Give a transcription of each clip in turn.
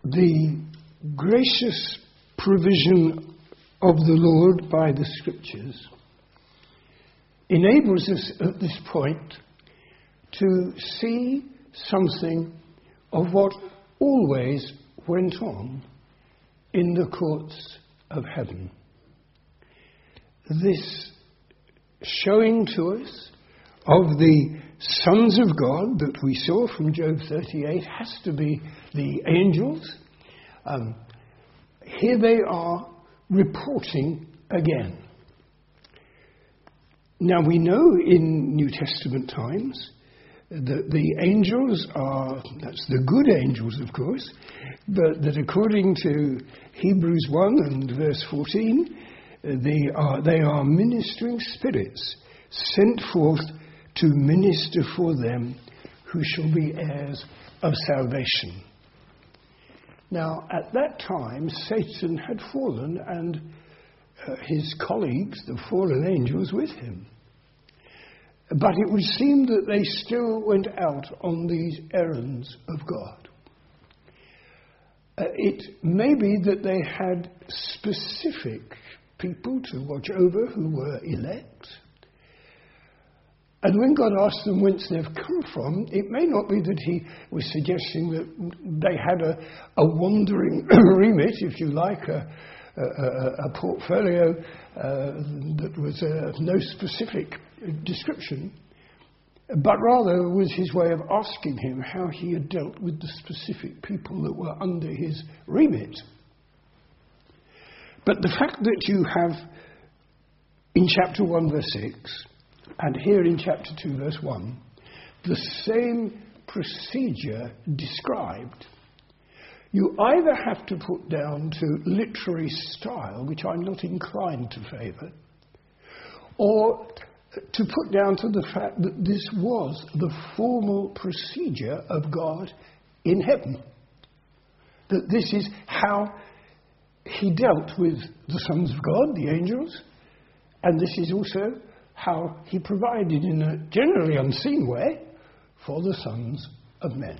the gracious provision of the Lord by the Scriptures enables us at this point to see something of what always went on in the courts of heaven. This showing to us of the sons of God that we saw from Job 38 has to be the angels. Here they are reporting again. Now we know in New Testament times that the angels are, that's the good angels of course, but that according to Hebrews 1 and verse 14, they are ministering spirits sent forth to minister for them who shall be heirs of salvation. Now, at that time, Satan had fallen and his colleagues, the fallen angels, with him. But it would seem that they still went out on these errands of God. It may be that they had specific people to watch over who were elect. And when God asked them whence they've come from, it may not be that he was suggesting that they had a wandering remit, if you like, a portfolio that was no specific description, but rather was his way of asking him how he had dealt with the specific people that were under his remit. But the fact that you have in chapter 1 verse 6 and here in chapter 2 verse 1 the same procedure described, you either have to put down to literary style, which I'm not inclined to favour, or to put down to the fact that this was the formal procedure of God in heaven. That this is how he dealt with the sons of God, the angels, and this is also how he provided in a generally unseen way for the sons of men.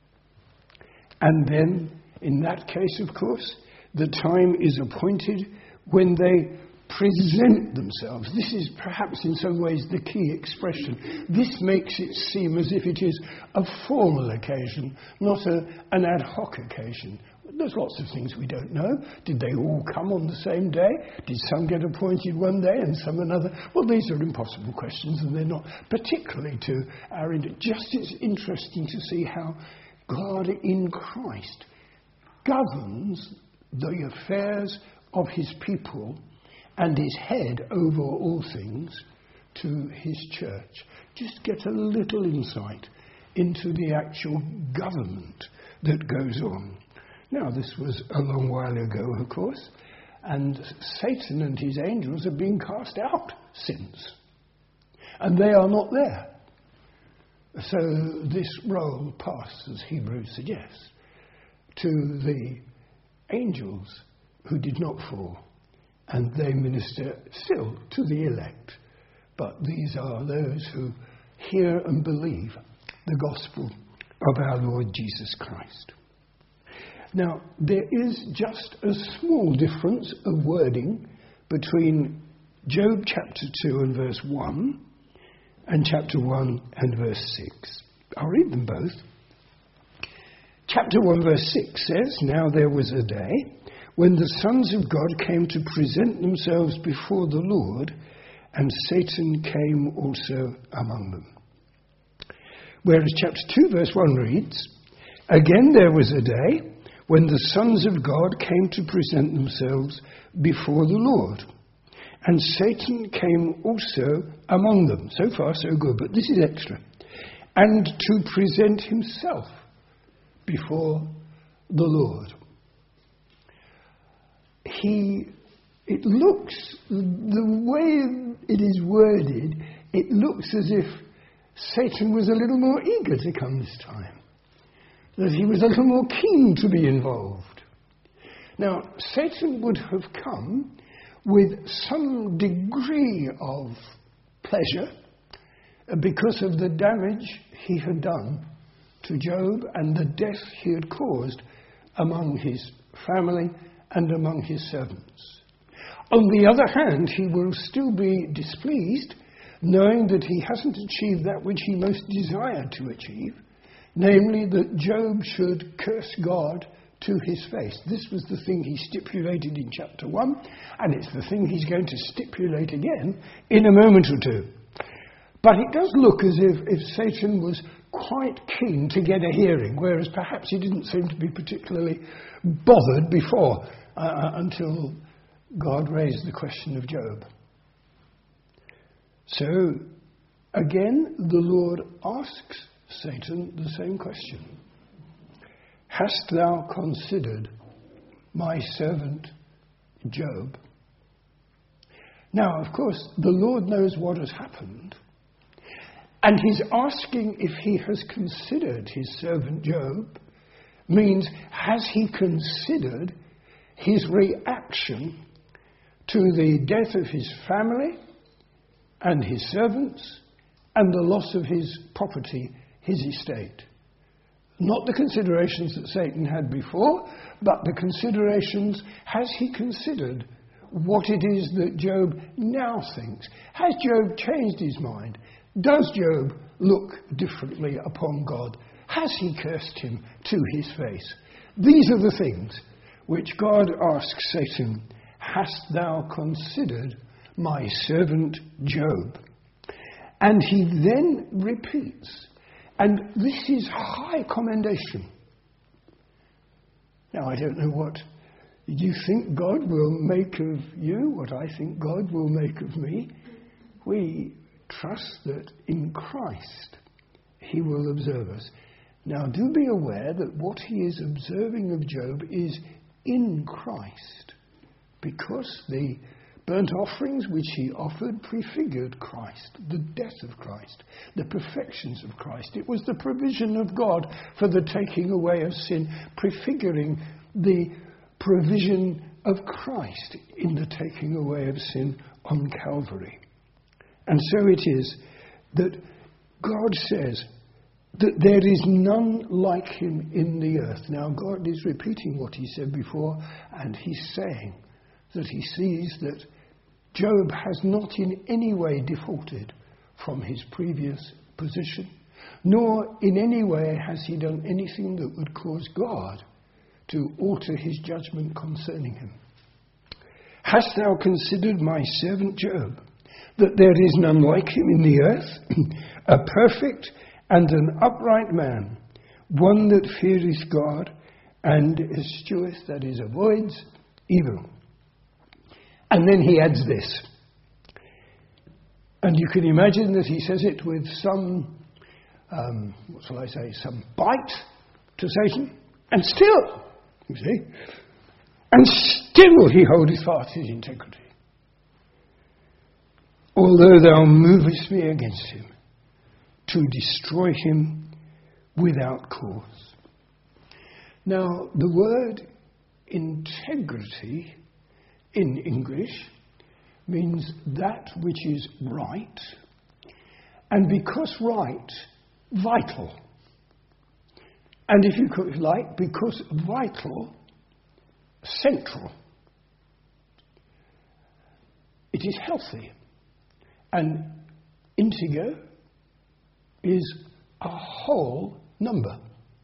And then, in that case, of course, the time is appointed when they present themselves. This is perhaps in some ways the key expression. This makes it seem as if it is a formal occasion, not an ad hoc occasion. There's lots of things we don't know. Did they all come on the same day? Did some get appointed one day and some another? Well, these are impossible questions, and they're not particularly to our end. Just it's interesting to see how God in Christ governs the affairs of his people and is head over all things to his church. Just get a little insight into the actual government that goes on. Now, this was a long while ago, of course, and Satan and his angels have been cast out since. And they are not there. So this role passed, as Hebrews suggests, to the angels who did not fall. And they minister still to the elect. But these are those who hear and believe the gospel of our Lord Jesus Christ. Now, there is just a small difference of wording between Job chapter 2 and verse 1 and chapter 1 and verse 6. I'll read them both. Chapter 1 verse 6 says, "Now there was a day when the sons of God came to present themselves before the Lord, and Satan came also among them." Whereas chapter 2 verse 1 reads, "Again there was a day when the sons of God came to present themselves before the Lord, and Satan came also among them." So far so good, but this is extra. "And to present himself before the Lord." It looks, the way it is worded, it looks as if Satan was a little more eager to come this time. That he was a little more keen to be involved. Now, Satan would have come with some degree of pleasure because of the damage he had done to Job and the death he had caused among his family and among his servants. On the other hand, he will still be displeased, knowing that he hasn't achieved that which he most desired to achieve, namely that Job should curse God to his face. This was the thing he stipulated in chapter 1, and it's the thing he's going to stipulate again in a moment or two. But it does look as if Satan was quite keen to get a hearing, whereas perhaps he didn't seem to be particularly bothered before, until God raised the question of Job. So, again, the Lord asks Satan the same question. Hast thou considered my servant Job? Now, of course, the Lord knows what has happened, and his asking if he has considered his servant Job means, has he considered his reaction to the death of his family and his servants and the loss of his property, his estate? Not the considerations that Satan had before, but the considerations, has he considered what it is that Job now thinks? Has Job changed his mind? Does Job look differently upon God? Has he cursed him to his face? These are the things which God asks Satan, hast thou considered my servant Job? And he then repeats, and this is high commendation. Now, I don't know what you think God will make of you, what I think God will make of me. We trust that in Christ he will observe us. Now, do be aware that what he is observing of Job is in Christ, because the burnt offerings which he offered prefigured Christ, the death of Christ, the perfections of Christ. It was the provision of God for the taking away of sin, prefiguring the provision of Christ in the taking away of sin on Calvary. And so it is that God says that there is none like him in the earth. Now, God is repeating what he said before, and he's saying that he sees that Job has not in any way defaulted from his previous position, nor in any way has he done anything that would cause God to alter his judgment concerning him. Hast thou considered my servant Job, that there is none like him in the earth, a perfect and an upright man, one that feareth God and escheweth, that is, avoids evil. And then he adds this. And you can imagine that he says it with some, some bite to Satan. And still, you see, and still he holdeth fast his integrity. Although thou movest me against him, to destroy him without cause. Now, the word integrity in English means that which is right, and because right, vital. And if you could like, because vital, central. It is healthy. And integer is a whole number.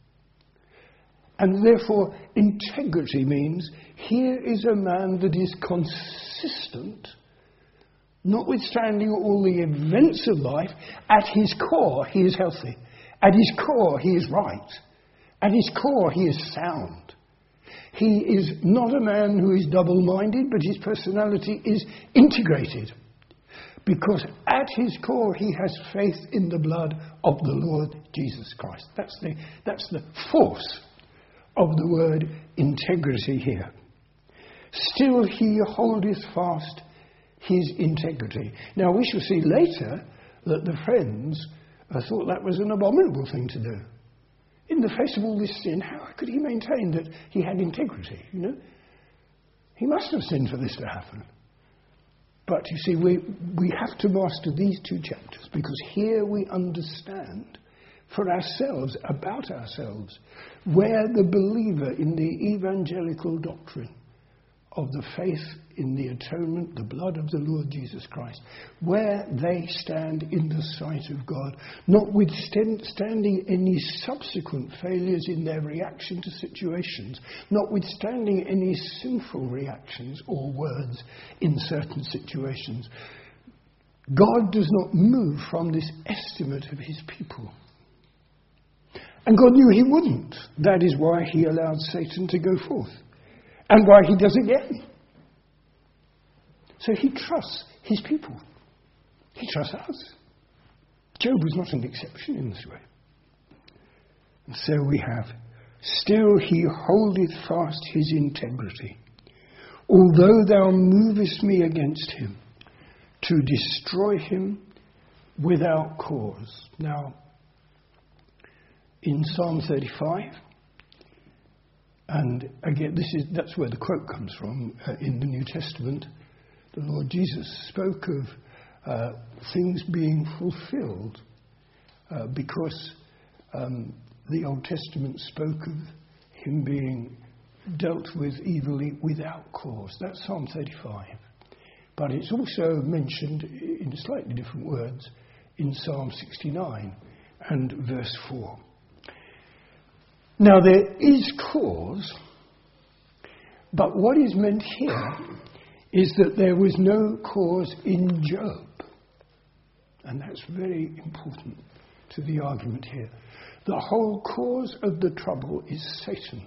And therefore, integrity means here is a man that is consistent, notwithstanding all the events of life. At his core, he is healthy. At his core, he is right. At his core, he is sound. He is not a man who is double-minded, but his personality is integrated. Because at his core, he has faith in the blood of the Lord Jesus Christ. That's the force of the word integrity here. Still he holdeth fast his integrity. Now we shall see later that the friends thought that was an abominable thing to do. In the face of all this sin, how could he maintain that he had integrity? You know, he must have sinned for this to happen. But you see, we have to master these two chapters, because here we understand for ourselves, about ourselves, where the believer in the evangelical doctrine of the faith in the atonement, the blood of the Lord Jesus Christ, where they stand in the sight of God, notwithstanding any subsequent failures in their reaction to situations, notwithstanding any sinful reactions or words in certain situations. God does not move from this estimate of his people. And God knew he wouldn't. That is why he allowed Satan to go forth. And why he does again. So he trusts his people. He trusts us. Job was not an exception in this way. And so we have, still he holdeth fast his integrity. Although thou movest me against him, to destroy him without cause. Now, in Psalm 35, and again, that's where the quote comes from in the New Testament. The Lord Jesus spoke of things being fulfilled because the Old Testament spoke of him being dealt with evilly without cause. That's Psalm 35. But it's also mentioned in slightly different words in Psalm 69 and verse 4. Now there is cause, but what is meant here is that there was no cause in Job. And that's very important to the argument here. The whole cause of the trouble is Satan.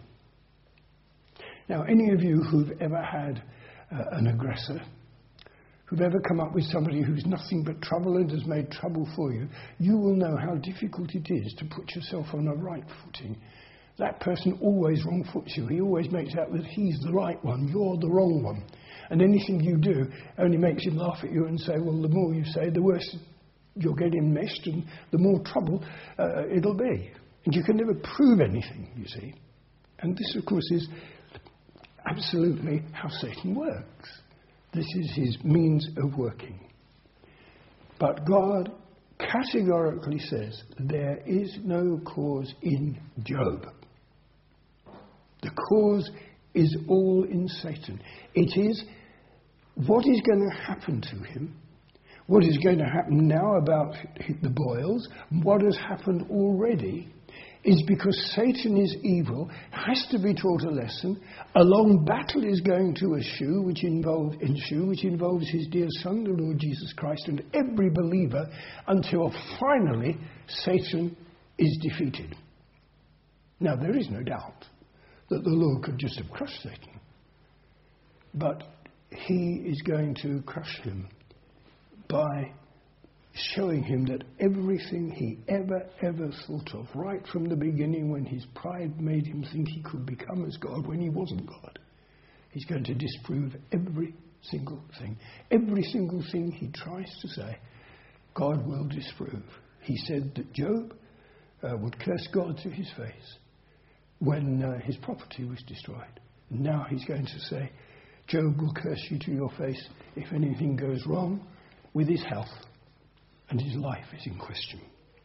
Now, any of you who've ever had an aggressor, who've ever come up with somebody who's nothing but trouble and has made trouble for you, you will know how difficult it is to put yourself on a right footing. That person always wrong-foots you. He always makes out that he's the right one, you're the wrong one. And anything you do only makes him laugh at you and say, well, the more you say, the worse you'll get enmeshed and the more trouble it'll be. And you can never prove anything, you see. And this, of course, is absolutely how Satan works. This is his means of working. But God categorically says there is no cause in Job. The cause is all in Satan. It is what is going to happen to him, what is going to happen now about the boils, what has happened already, is because Satan is evil, has to be taught a lesson. A long battle is going to ensue, which involves his dear Son, the Lord Jesus Christ, and every believer, until finally Satan is defeated. Now, there is no doubt that the Lord could just have crushed Satan, but he is going to crush him by showing him that everything he ever thought of, right from the beginning when his pride made him think he could become as God when he wasn't God, he's going to disprove every single thing. Every single thing he tries to say, God will disprove. He said that Job would curse God to his face when his property was destroyed. Now he's going to say, Job will curse you to your face if anything goes wrong with his health. And his life is in question.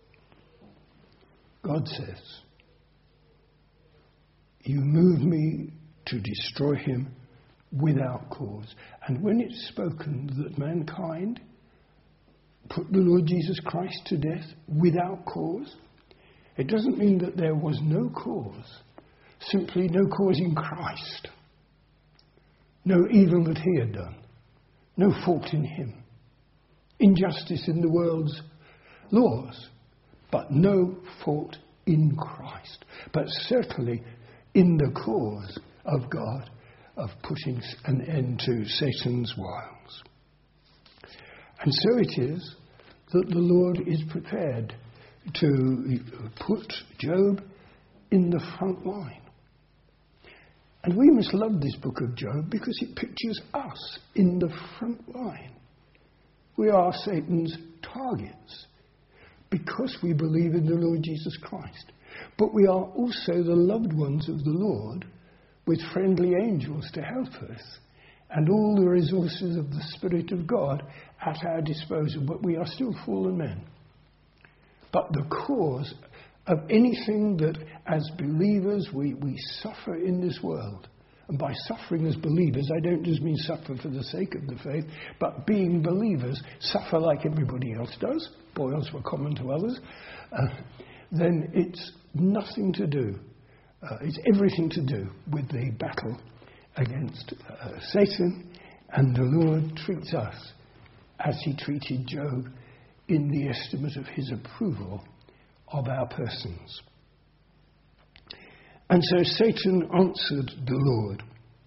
God says, you move me to destroy him without cause. And when it's spoken that mankind put the Lord Jesus Christ to death without cause, it doesn't mean that there was no cause, simply no cause in Christ. No evil that he had done, no fault in him. Injustice in the world's laws, but no fault in Christ. But certainly in the cause of God of putting an end to Satan's wiles. And so it is that the Lord is prepared to put Job in the front line. And we must love this book of Job because it pictures us in the front line. We are Satan's targets because we believe in the Lord Jesus Christ. But we are also the loved ones of the Lord with friendly angels to help us and all the resources of the Spirit of God at our disposal. But we are still fallen men. But the cause of anything that as believers we suffer in this world. And by suffering as believers, I don't just mean suffer for the sake of the faith, but being believers, suffer like everybody else does, boils were common to others, then it's nothing to do, it's everything to do with the battle against Satan, and the Lord treats us as he treated Job in the estimate of his approval of our persons. And so Satan answered the Lord,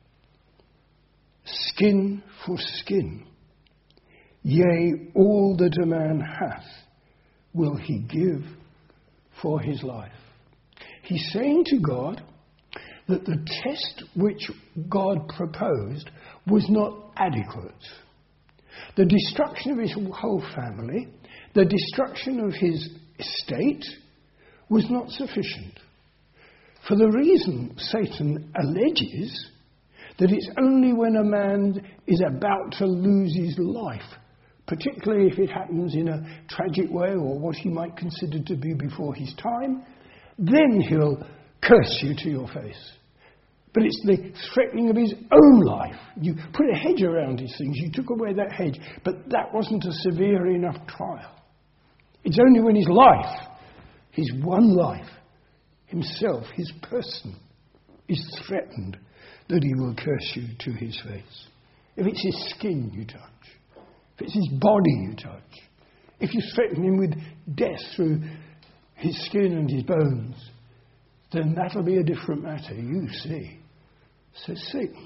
skin for skin, yea, all that a man hath will he give for his life. He's saying to God that the test which God proposed was not adequate. The destruction of his whole family, the destruction of his estate was not sufficient. For the reason Satan alleges that it's only when a man is about to lose his life, particularly if it happens in a tragic way or what he might consider to be before his time, then he'll curse you to your face. But it's the threatening of his own life. You put a hedge around his things, you took away that hedge, but that wasn't a severe enough trial. It's only when his life, his one life, himself, his person, is threatened that he will curse you to his face. If it's his skin you touch, if it's his body you touch, if you threaten him with death through his skin and his bones, then that'll be a different matter, you see, says Satan.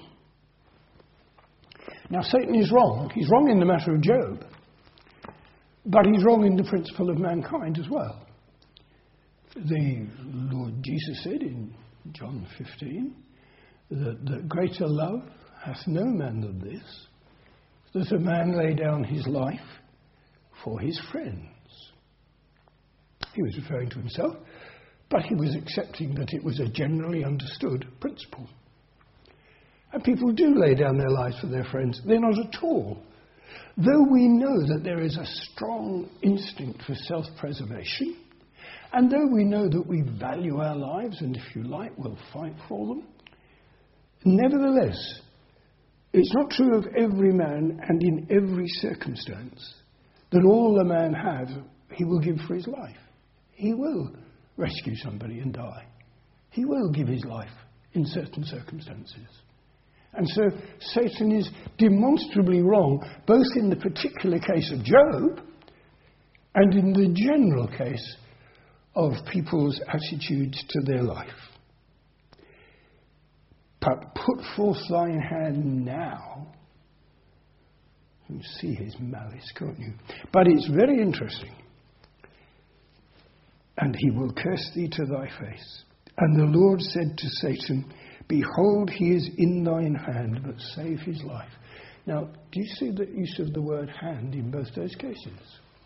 Now Satan is wrong. He's wrong in the matter of Job, but he's wrong in the principle of mankind as well. The Lord Jesus said in John 15 that greater love hath no man than this, that a man lay down his life for his friends. He was referring to himself, but he was accepting that it was a generally understood principle. And people do lay down their lives for their friends. They're not at all. Though we know that there is a strong instinct for self-preservation, and though we know that we value our lives, and if you like, we'll fight for them, nevertheless, it's not true of every man and in every circumstance that all a man has, he will give for his life. He will rescue somebody and die. He will give his life in certain circumstances. And so Satan is demonstrably wrong, both in the particular case of Job and in the general case of people's attitudes to their life. But put forth thine hand now. You see his malice, can't you? But it's very interesting. And he will curse thee to thy face. And the Lord said to Satan, behold, he is in thine hand, but save his life. Now, do you see the use of the word hand in both those cases?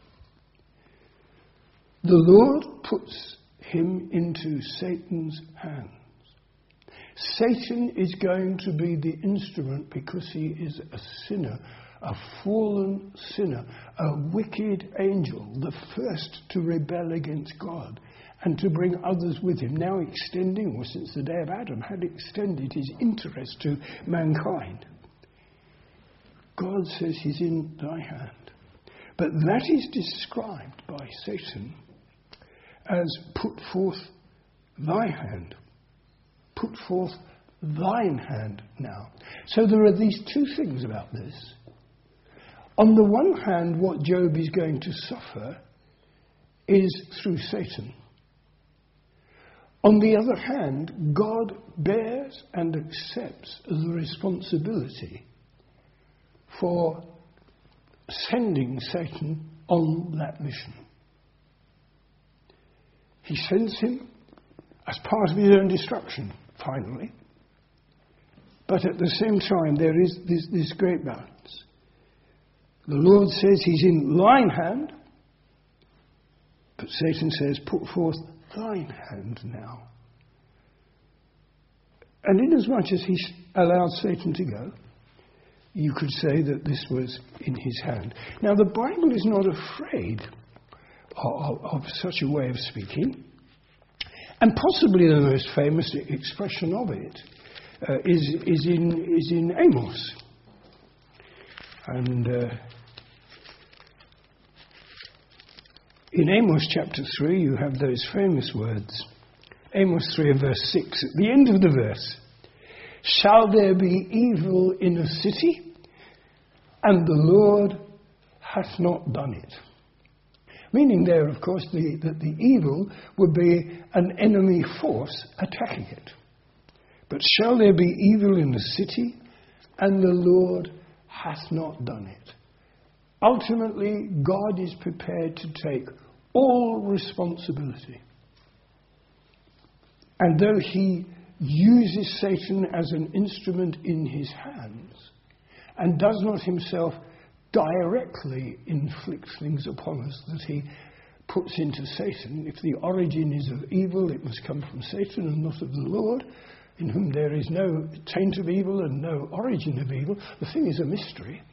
The Lord puts him into Satan's hands. Satan is going to be the instrument because he is a sinner, a fallen sinner, a wicked angel, the first to rebel against God and to bring others with him, now extending, or since the day of Adam, had extended his interest to mankind. God says he's in thy hand. But that is described by Satan as put forth thy hand. Put forth thine hand now. So there are these two things about this. On the one hand, what Job is going to suffer is through Satan. On the other hand, God bears and accepts the responsibility for sending Satan on that mission. He sends him as part of his own destruction, finally. But at the same time, there is this great balance. The Lord says he's in thine hand, but Satan says, put forth thine hand now. And inasmuch as he allowed Satan to go, you could say that this was in his hand. Now, the Bible is not afraid of such a way of speaking. And possibly the most famous expression of it is in Amos. And in Amos chapter 3, you have those famous words. Amos 3 and verse 6, at the end of the verse, shall there be evil in a city, and the Lord hath not done it? Meaning there, of course, that the evil would be an enemy force attacking it. But shall there be evil in the city, and the Lord hath not done it? Ultimately, God is prepared to take all responsibility. And though he uses Satan as an instrument in his hands, and does not himself directly inflict things upon us that he puts into Satan, if the origin is of evil, it must come from Satan and not of the Lord, in whom there is no taint of evil and no origin of evil. The thing is a mystery.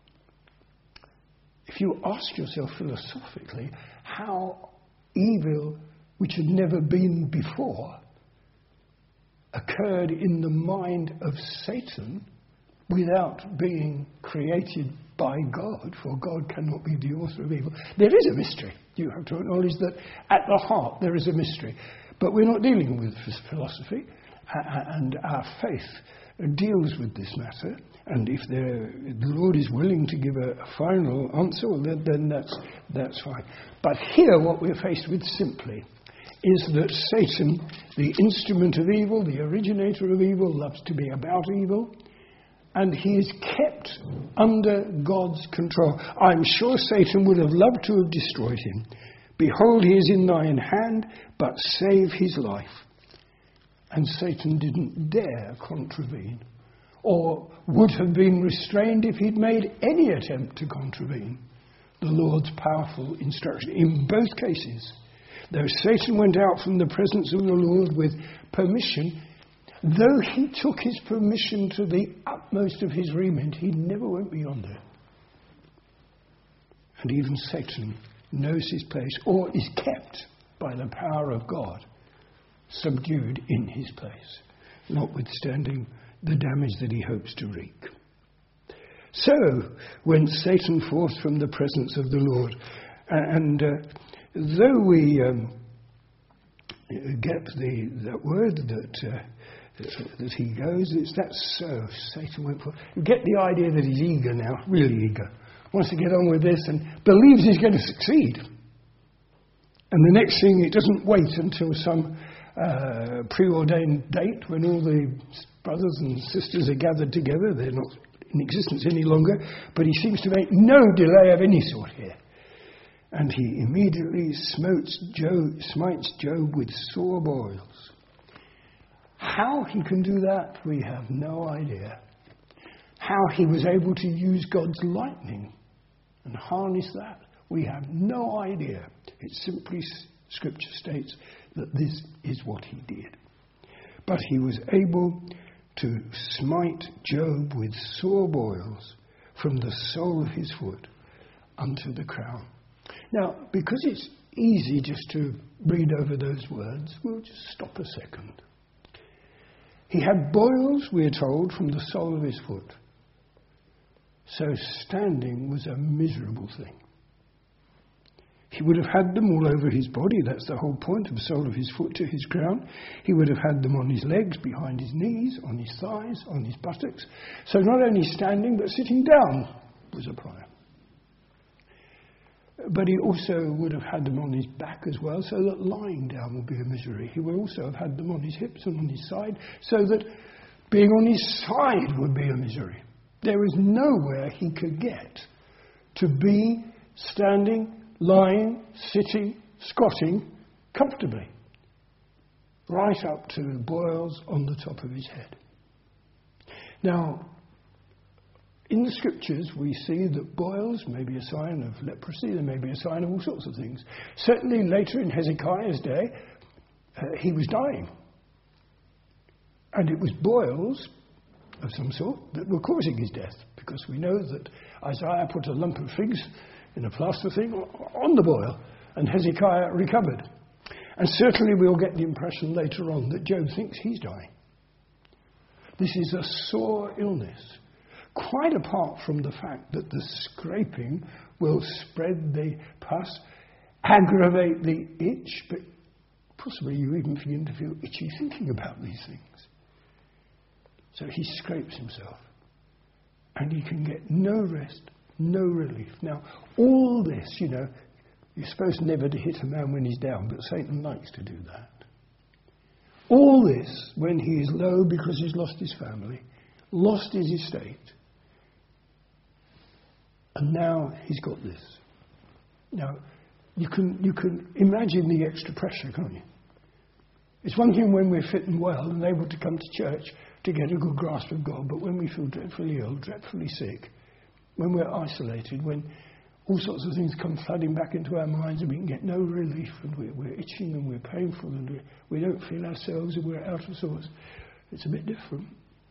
If you ask yourself philosophically how evil, which had never been before, occurred in the mind of Satan without being created by God, for God cannot be the author of evil, there is a mystery. You have to acknowledge that at the heart there is a mystery. But we're not dealing with philosophy, and our faith deals with this matter. And if the Lord is willing to give a final answer, well, then that's fine. But here what we're faced with simply is that Satan, the instrument of evil, the originator of evil, loves to be about evil, and he is kept under God's control. I'm sure Satan would have loved to have destroyed him. Behold, he is in thine hand, but save his life. And Satan didn't dare contravene, or would have been restrained if he'd made any attempt to contravene the Lord's powerful instruction. In both cases, though Satan went out from the presence of the Lord with permission, though he took his permission to the utmost of his remit, he never went beyond it. And even Satan knows his place, or is kept by the power of God, subdued in his place, notwithstanding the damage that he hopes to wreak. So went Satan forth from the presence of the Lord, and though we get that word that he goes, that's so. Satan went forth. You get the idea that he's eager now, really eager, wants to get on with this, and believes he's going to succeed. And the next thing, it doesn't wait until some preordained date when all the brothers and sisters are gathered together. They're not in existence any longer, but he seems to make no delay of any sort here. And he immediately smites Job with sore boils. How he can do that, we have no idea. How he was able to use God's lightning and harness that, we have no idea. It simply, Scripture states that this is what he did. But he was able to smite Job with sore boils from the sole of his foot unto the crown. Now, because it's easy just to read over those words, we'll just stop a second. He had boils, we are told, from the sole of his foot. So standing was a miserable thing. He would have had them all over his body. That's the whole point, of the sole of his foot to his crown. He would have had them on his legs, behind his knees, on his thighs, on his buttocks. So not only standing, but sitting down was a problem. But he also would have had them on his back as well, so that lying down would be a misery. He would also have had them on his hips and on his side, so that being on his side would be a misery. There is nowhere he could get to be standing, lying, sitting, squatting comfortably, right up to the boils on the top of his head. Now, in the Scriptures, we see that boils may be a sign of leprosy, they may be a sign of all sorts of things. Certainly later in Hezekiah's day, he was dying. And it was boils of some sort that were causing his death, because we know that Isaiah put a lump of figs in a plaster thing on the boil, and Hezekiah recovered. And certainly we'll get the impression later on that Job thinks he's dying. This is a sore illness, quite apart from the fact that the scraping will spread the pus, aggravate the itch, but possibly you even begin to feel itchy thinking about these things. So he scrapes himself, and he can get no rest, no relief. Now, all this, you're supposed never to hit a man when he's down, but Satan likes to do that. All this when he is low because he's lost his family, lost his estate, and now he's got this. Now, you can imagine the extra pressure, can't you? It's one thing when we're fit and well and able to come to church to get a good grasp of God, but when we feel dreadfully ill, dreadfully sick, when we're isolated, when all sorts of things come flooding back into our minds and we can get no relief, and we're itching and we're painful and we don't feel ourselves and we're out of sorts, it's a bit different.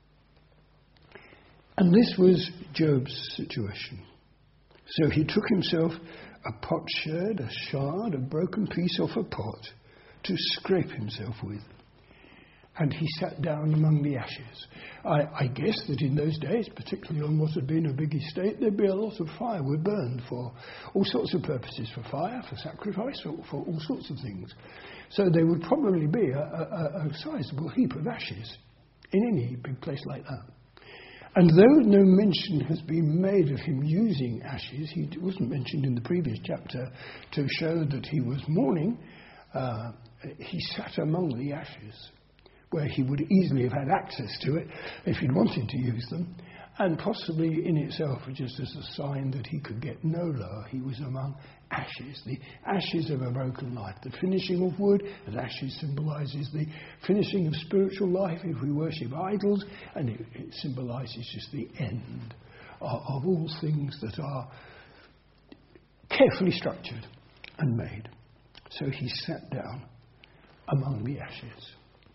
And this was Job's situation. So he took himself a potsherd, a shard, a broken piece off a pot to scrape himself with. And he sat down among the ashes. I guess that in those days, particularly on what had been a big estate, there'd be a lot of firewood burned for all sorts of purposes, for fire, for sacrifice, for all sorts of things. So there would probably be a sizable heap of ashes in any big place like that. And though no mention has been made of him using ashes, he wasn't mentioned in the previous chapter to show that he was mourning, he sat among the ashes, where he would easily have had access to it if he'd wanted to use them, and possibly in itself just as a sign that he could get no lower. He was among ashes, the ashes of a broken life. The finishing of wood, as ashes symbolises the finishing of spiritual life if we worship idols, and it symbolises just the end of all things that are carefully structured and made. So he sat down among the ashes.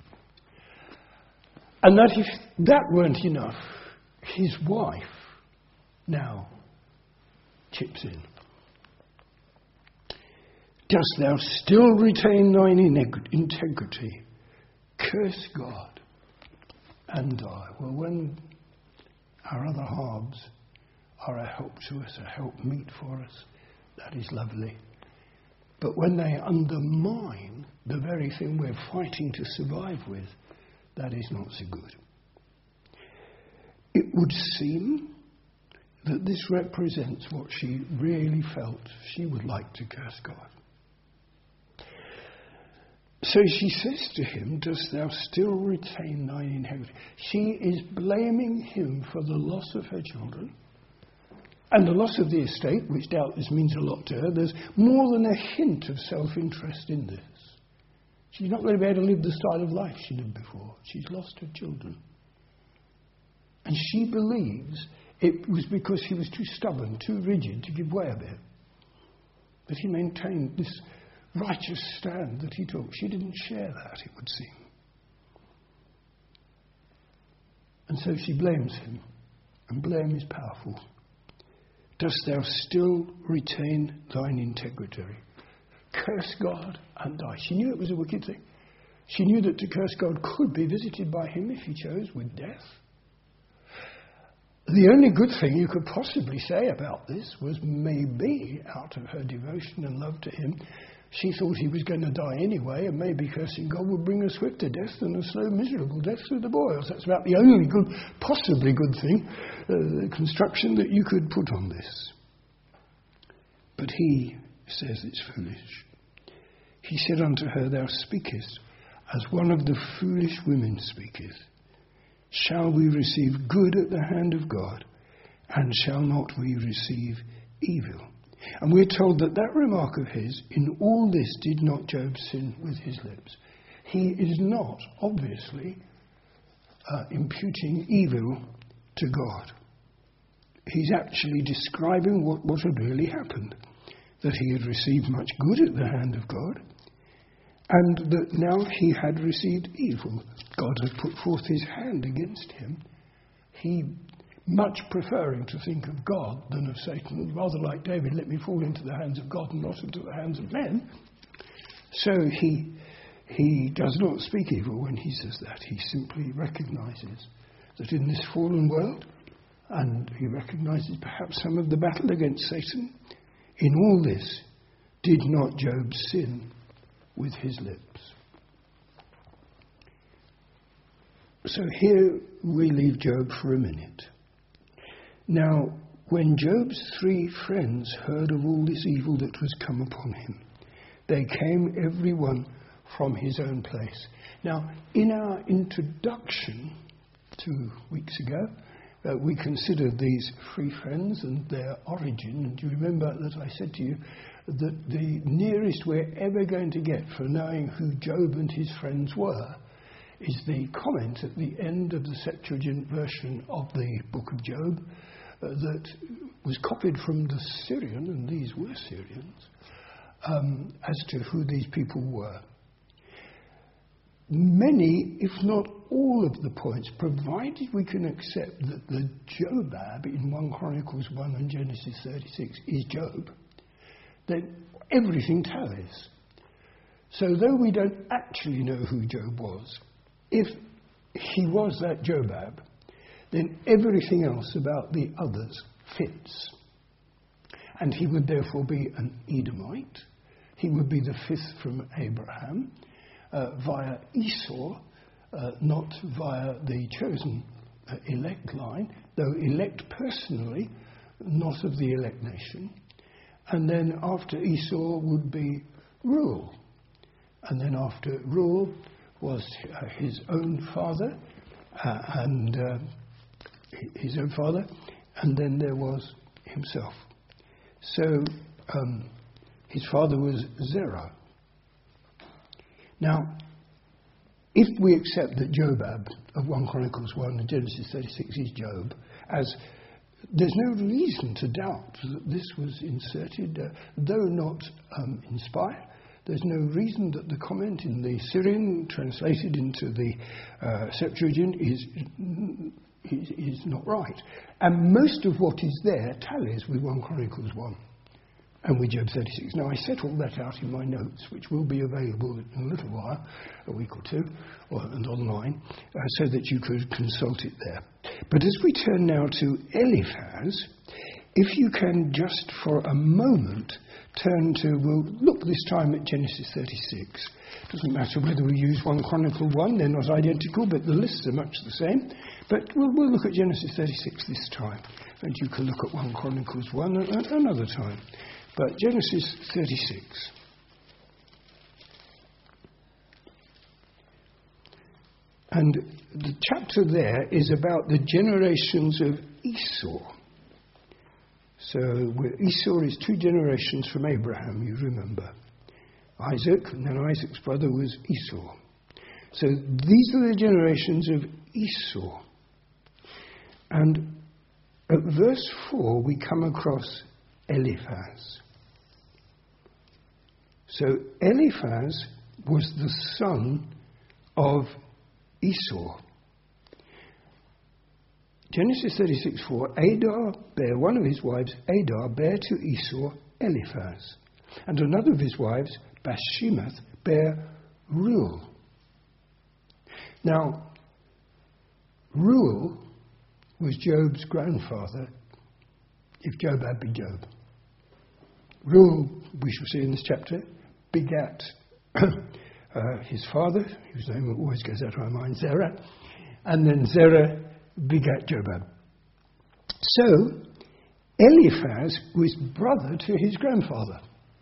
And that if that weren't enough, his wife now chips in. Dost thou still retain thine integrity? Curse God and die. Well, when our other halves are a help to us, a help meet for us, that is lovely. But when they undermine the very thing we're fighting to survive with, that is not so good. It would seem that this represents what she really felt. She would like to curse God. So she says to him, dost thou still retain thine inheritance? She is blaming him for the loss of her children and the loss of the estate, which doubtless means a lot to her. There's more than a hint of self-interest in this. She's not going to be able to live the style of life she lived before. She's lost her children. And she believes it was because he was too stubborn, too rigid to give way a bit, that he maintained this righteous stand that he took. She didn't share that, it would seem. And so she blames him. And blame is powerful. Dost thou still retain thine integrity? Curse God and die. She knew it was a wicked thing. She knew that to curse God could be visited by him if he chose with death. The only good thing you could possibly say about this was maybe out of her devotion and love to him, she thought he was going to die anyway, and maybe cursing God would bring a swifter death than a slow, miserable death through the boils. That's about the only good, possibly good thing, construction that you could put on this. But he says it's foolish. He said unto her, thou speakest as one of the foolish women speaketh. Shall we receive good at the hand of God, and shall not we receive evil? And we're told that that remark of his, in all this did not Job sin with his lips. He is not, obviously, imputing evil to God. He's actually describing what had really happened. That he had received much good at the hand of God, and that now he had received evil. God had put forth his hand against him. He, much preferring to think of God than of Satan, rather like David, let me fall into the hands of God and not into the hands of men, So he does not speak evil when he says that. He simply recognises that in this fallen world, and he recognises perhaps some of the battle against Satan, in all this, did not Job sin with his lips? So here we leave Job for a minute. Now, when Job's 3 friends heard of all this evil that was come upon him, they came every one from his own place. Now, in our introduction 2 weeks ago, we considered these 3 friends and their origin. And do you remember that I said to you that the nearest we're ever going to get for knowing who Job and his friends were is the comment at the end of the Septuagint version of the book of Job that was copied from the Syrian, and these were Syrians, as to who these people were. Many, if not all of the points, provided we can accept that the Jobab in 1 Chronicles 1 and Genesis 36 is Job, then everything tallies. So though we don't actually know who Job was, if he was that Jobab, then everything else about the others fits. And he would therefore be an Edomite. He would be the 5th from Abraham, via Esau, not via the chosen elect line, though elect personally, not of the elect nation. And then after Esau would be Reuel. And then after Reuel was his own father, and then there was himself. So his father was Zerah. Now, if we accept that Jobab of 1 Chronicles 1 and Genesis 36 is Job, as there's no reason to doubt that this was inserted, though not inspired. There's no reason that the comment in the Syrian translated into the Septuagint is not right. And most of what is there tallies with 1 Chronicles 1 and with Job 36. Now, I set all that out in my notes, which will be available in a little while, a week or two, and online, so that you could consult it there. But as we turn now to Eliphaz, if you can just for a moment turn to, we'll look this time at Genesis 36. Doesn't matter whether we use 1 Chronicle 1, they're not identical, but the lists are much the same. But we'll look at Genesis 36 this time, and you can look at 1 Chronicles 1 another time. But Genesis 36. And the chapter there is about the generations of Esau. So Esau is 2 generations from Abraham, you remember. Isaac, and then Isaac's brother was Esau. So these are the generations of Esau. And at verse 4 we come across Eliphaz. So Eliphaz was the son of Esau. Genesis 36:4, Adar bare, one of his wives, Adar, bare to Esau Eliphaz. And another of his wives, Bashemath, bare Reuel. Now, Reuel was Job's grandfather, if Job had been Job. Reuel, we shall see in this chapter, begat his father, whose name always goes out of my mind, Zerah, and then Zerah begat Jobab. So, Eliphaz was brother to his grandfather.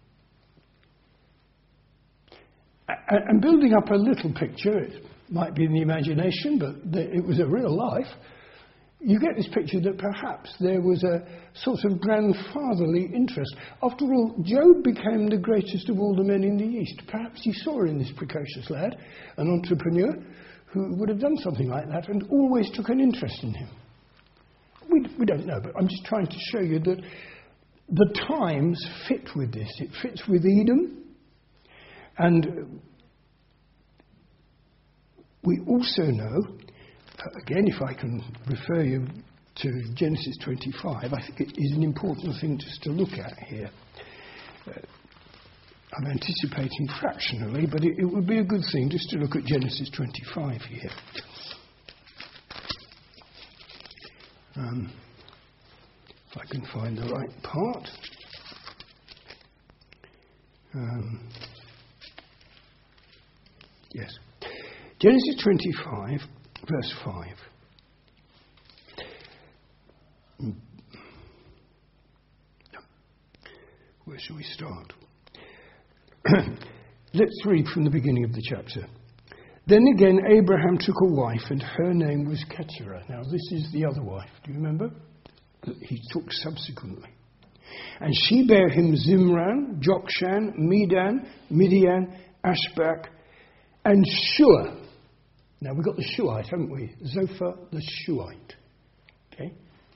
And building up a little picture, it might be in the imagination, but it was a real life, you get this picture that perhaps there was a sort of grandfatherly interest. After all, Job became the greatest of all the men in the East. Perhaps he saw in this precocious lad an entrepreneur who would have done something like that and always took an interest in him. We don't know, but I'm just trying to show you that the times fit with this. It fits with Edom. And we also know, again, if I can refer you to Genesis 25, I think it is an important thing just to look at here. I'm anticipating fractionally, but it would be a good thing just to look at Genesis 25 here. If I can find the right part. Yes. Genesis 25, verse 5. Where shall we start? Let's read from the beginning of the chapter. Then again Abraham took a wife, and her name was Keturah. Now this is the other wife, do you remember? That he took subsequently. And she bare him Zimran, Jokshan, Medan, Midian, Ashbak, and Shua. Now we've got the Shuhite, haven't we? Zophar the Shuhite. Okay?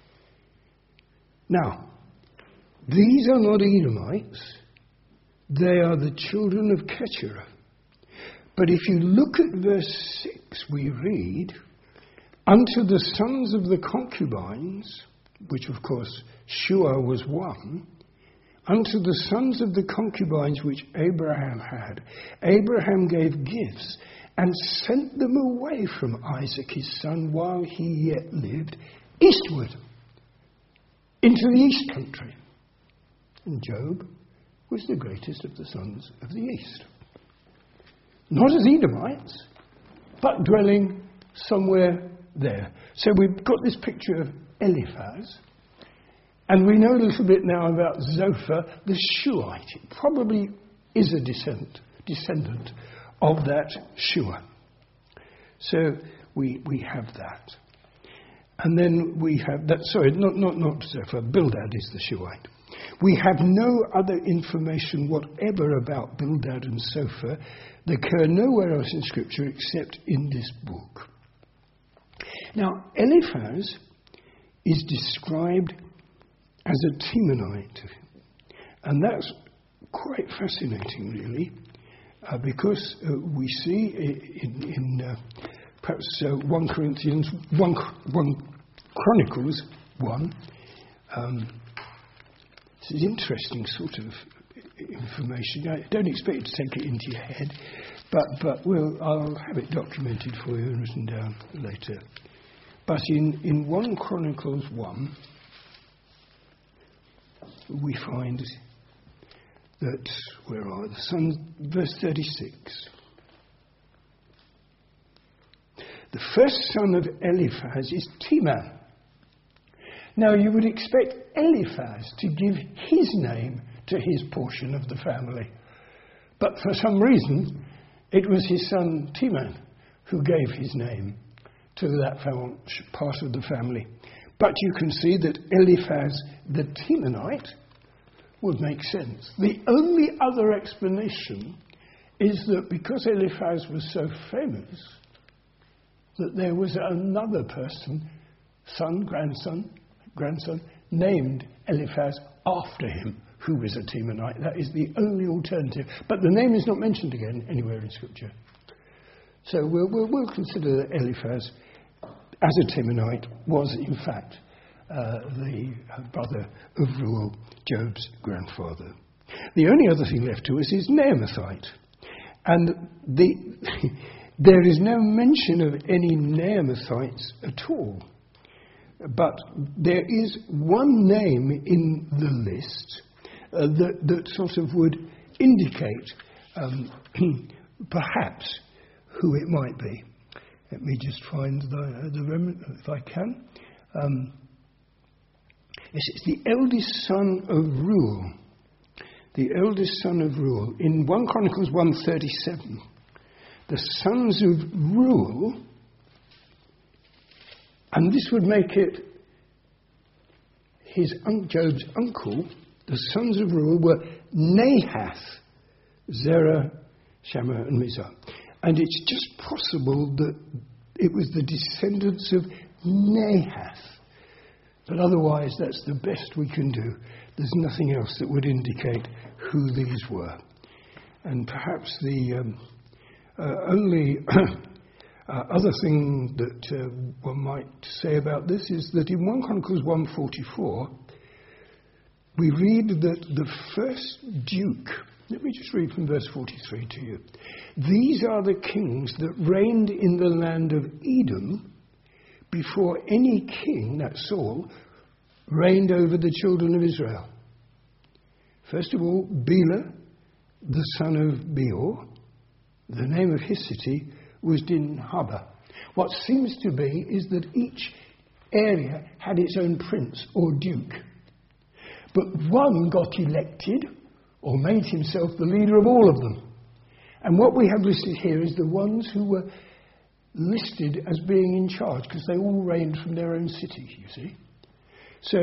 Now, these are not Edomites. They are the children of Keturah. But if you look at verse 6, we read, unto the sons of the concubines, which of course Shua was one, unto the sons of the concubines which Abraham had, Abraham gave gifts and sent them away from Isaac his son while he yet lived, eastward, into the east country. And Job was the greatest of the sons of the east. Not as Edomites, but dwelling somewhere there. So we've got this picture of Eliphaz, and we know a little bit now about Zophar the Shuhite. It probably is a descendant of that Shua. So we have that. And then we have that, not Zophar, Bildad is the Shuhite. We have no other information whatever about Bildad and Zophar. They occur nowhere else in Scripture except in this book. Now, Eliphaz is described as a Temanite. And that's quite fascinating, really, because we see in perhaps 1 Chronicles 1, this is interesting sort of information. I don't expect you to take it into your head, but I'll have it documented for you and written down later. But in 1 Chronicles 1, we find that, where are the sons, verse 36. The first son of Eliphaz is Teman. Now you would expect Eliphaz to give his name to his portion of the family. But for some reason, it was his son Teman who gave his name to that part of the family. But you can see that Eliphaz the Temanite would make sense. The only other explanation is that because Eliphaz was so famous, that there was another person, grandson, named Eliphaz after him, who was a Temanite. That is the only alternative. But the name is not mentioned again anywhere in Scripture. So we'll consider that Eliphaz, as a Temanite, was in fact the brother of Reuel, Job's grandfather. The only other thing left to us is Naamathite. And there is no mention of any Naamathites at all. But there is one name in the list that sort of would indicate perhaps who it might be. Let me just find the remnant, if I can. It's the eldest son of Reuel. The eldest son of Reuel. In 1 Chronicles 1:37, the sons of Reuel, and this would make it Job's uncle, the sons of Reuel were Nahath, Zerah, Shammah and Mizah. And it's just possible that it was the descendants of Nahath. But otherwise, that's the best we can do. There's nothing else that would indicate who these were. And perhaps the only other thing that one might say about this is that in 1 Chronicles 1:44, we read that the first duke, Let me just read from verse 43 to you. These are the kings that reigned in the land of Edom before any king, that's Saul, reigned over the children of Israel. First of all, Bela, the son of Beor. The name of his city was Dinhaba. What seems to be is that each area had its own prince or duke. But one got elected or made himself the leader of all of them. And what we have listed here is the ones who were listed as being in charge, because they all reigned from their own city, you see. So,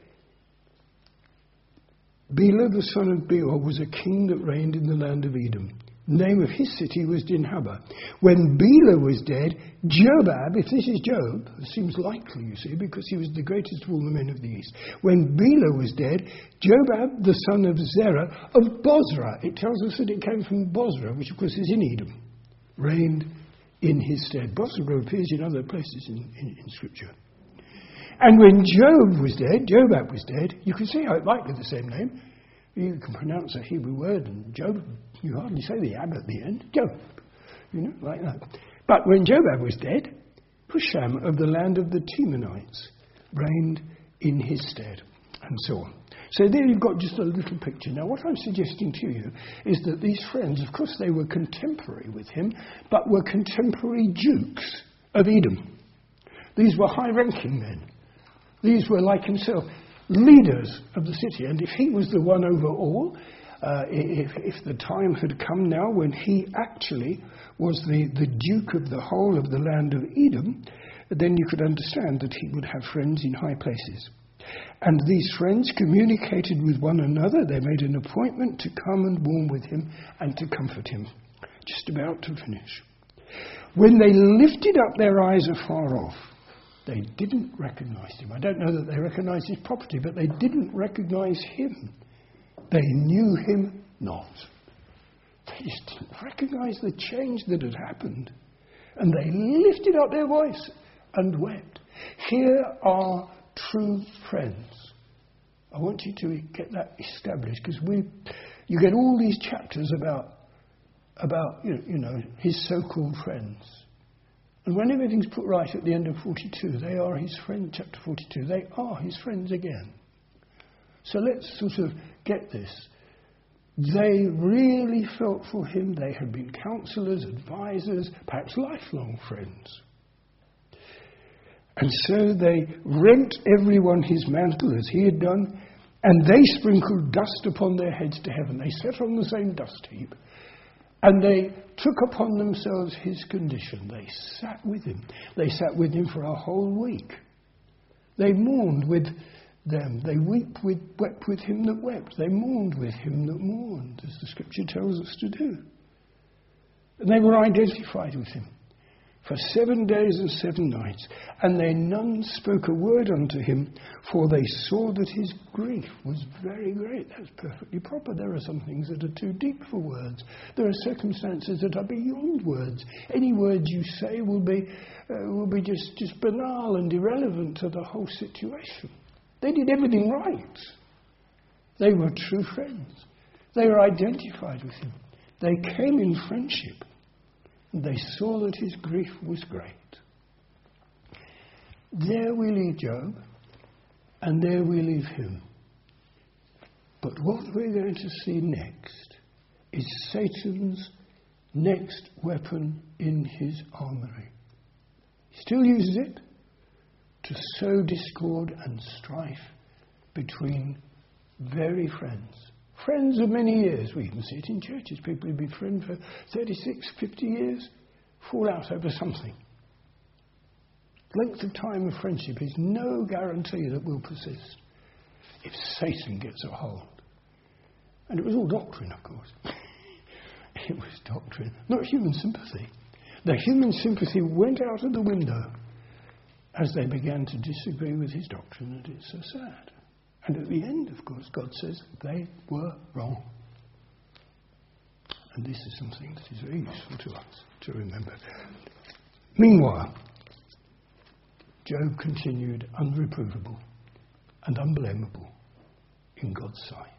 Bela, the son of Beor, was a king that reigned in the land of Edom. The name of his city was Dinhaba. When Bela was dead, Jobab, if this is Job, it seems likely, you see, because he was the greatest of all the men of the East. When Bela was dead, Jobab, the son of Zerah of Bozrah, it tells us that it came from Bozrah, which of course is in Edom, reigned in his stead. Bozrah appears in other places in Scripture. And when Jobab was dead, you can see how it might be the same name. You can pronounce a Hebrew word, and Job, you hardly say the ab at the end. Job, like that. But when Jobab was dead, Husham of the land of the Temanites reigned in his stead, and so on. So there you've got just a little picture. Now, what I'm suggesting to you is that these friends, of course, they were contemporary with him, but were contemporary dukes of Edom. These were high-ranking men. These were, like himself, leaders of the city. And if he was the one over all, if the time had come now when he actually was the duke of the whole of the land of Edom, then you could understand that he would have friends in high places. And these friends communicated with one another. They made an appointment to come and warm with him and to comfort him. Just about to finish. When they lifted up their eyes afar off, they didn't recognize him. I don't know that they recognized his property, but they didn't recognize him. They knew him not. They just didn't recognize the change that had happened. And they lifted up their voice and wept. Here are true friends. I want you to get that established, because you get all these chapters about his so-called friends. And when everything's put right at the end of 42, they are his friend, chapter 42, they are his friends again. So let's sort of get this. They really felt for him. They had been counsellors, advisors, perhaps lifelong friends. And so they rent everyone his mantle as he had done, and they sprinkled dust upon their heads to heaven. They sat on the same dust heap. And they took upon themselves his condition. They sat with him. They sat with him for a whole week. They mourned with them. They wept with him that wept. They mourned with him that mourned, as the Scripture tells us to do. And they were identified with him for 7 days and 7 nights. And they none spoke a word unto him, for they saw that his grief was very great. That's perfectly proper. There are some things that are too deep for words. There are circumstances that are beyond words. Any words you say will be just banal and irrelevant to the whole situation. They did everything right. They were true friends. They were identified with him. They came in friendship. They saw that his grief was great. There we leave Job, and there we leave him. But what we're going to see next is Satan's next weapon in his armoury. He still uses it to sow discord and strife between very friends. Friends of many years. We even see it in churches. People who've been friends for 36, 50 years fall out over something. Length of time of friendship is no guarantee that will persist if Satan gets a hold. And it was all doctrine, of course. It was doctrine, not human sympathy. The human sympathy went out of the window as they began to disagree with his doctrine, and it's so sad. And at the end, of course, God says they were wrong. And this is something that is very useful to us to remember. Meanwhile, Job continued unreprovable and unblameable in God's sight.